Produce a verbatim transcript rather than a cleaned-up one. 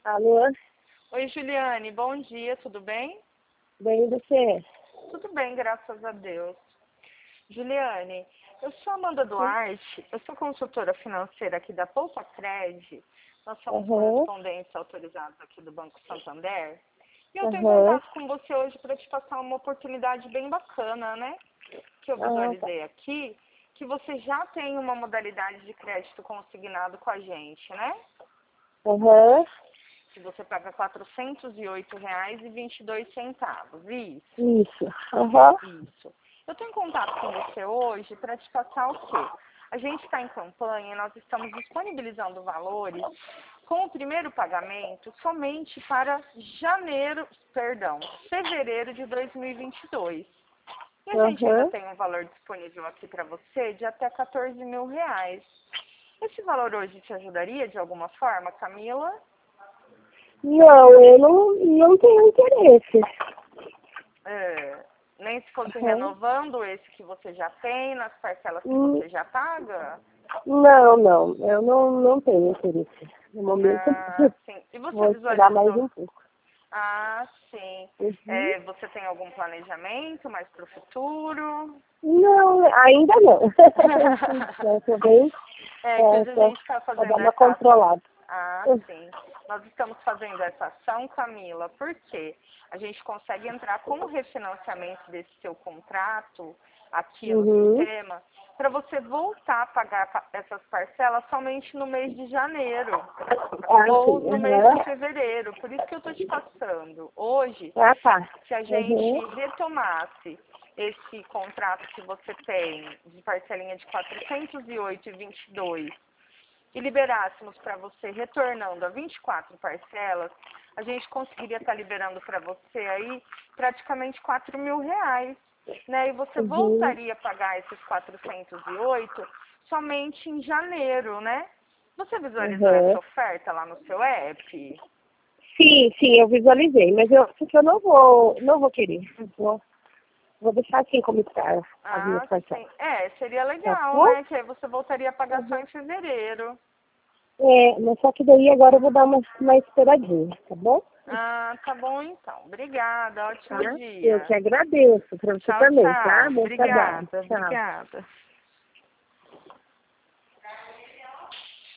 Alô? Oi, Juliane, bom dia, tudo bem? Bem, você? Tudo bem, graças a Deus. Juliane, eu sou Amanda Duarte, eu sou consultora financeira aqui da Poupa Cred, nós somos Aham, correspondentes autorizados aqui do Banco Santander, e eu tenho aham. contato com você hoje para te passar uma oportunidade bem bacana, né? Que eu Ah, tá. visualizei aqui, que você já tem uma modalidade de crédito consignado com a gente, né? Aham, Que você paga quatrocentos e oito reais e vinte e dois centavos, isso. isso. Aham, Isso. Eu estou em contato com você hoje para te passar o quê? A gente está em campanha, nós estamos disponibilizando valores com o primeiro pagamento somente para janeiro, perdão, fevereiro de dois mil e vinte e dois. E a gente ainda aham. tem um valor disponível aqui para você de até quatorze mil reais. Esse valor hoje te ajudaria de alguma forma, Camila? Não, eu não, não tenho interesse. É, nem se fosse Aham. renovando esse que você já tem, nas parcelas que Hum, você já paga? Não, não, eu não, não tenho interesse. No momento, Ah, sim. E você vou esperar mais visualizou? um pouco. Ah, sim. Uhum. É, você tem algum planejamento mais para o futuro? Não, ainda não. Eu tô bem, É que é, hoje a só gente está pra dar fazendo uma essa ação. controlada. Ah, sim. Nós estamos fazendo essa ação, Camila, porque a gente consegue entrar com o refinanciamento desse seu contrato aqui no Uhum. sistema para você voltar a pagar pa- essas parcelas somente no mês de janeiro Ah, ou sim. no mês de Aham. fevereiro. Por isso que eu estou te passando. Hoje, Ah, tá. se a Uhum. gente retomasse esse contrato que você tem de parcelinha de quatrocentos e oito e vinte e dois e liberássemos para você retornando a vinte e quatro parcelas, a gente conseguiria estar liberando para você aí praticamente quatro mil reais, né? E você Uhum. voltaria a pagar esses quatrocentos e oito somente em janeiro, né? Você visualizou essa Uhum. oferta lá no seu app? Sim, sim, eu visualizei, mas eu acho que eu não vou, não vou querer. Vou, vou deixar assim como está as minhas Ah, parcelas. sim. É, seria Tá legal, bom? né? Que aí você voltaria a pagar só Uhum. em fevereiro. É, mas só que daí agora eu vou dar uma, uma esperadinha, tá bom? Ah, tá bom então. Obrigada. Tá? Ótimo Eu que dia. agradeço, para você Tchau, também, tá? tchau. Bom trabalho. Obrigada, Tchau. obrigada.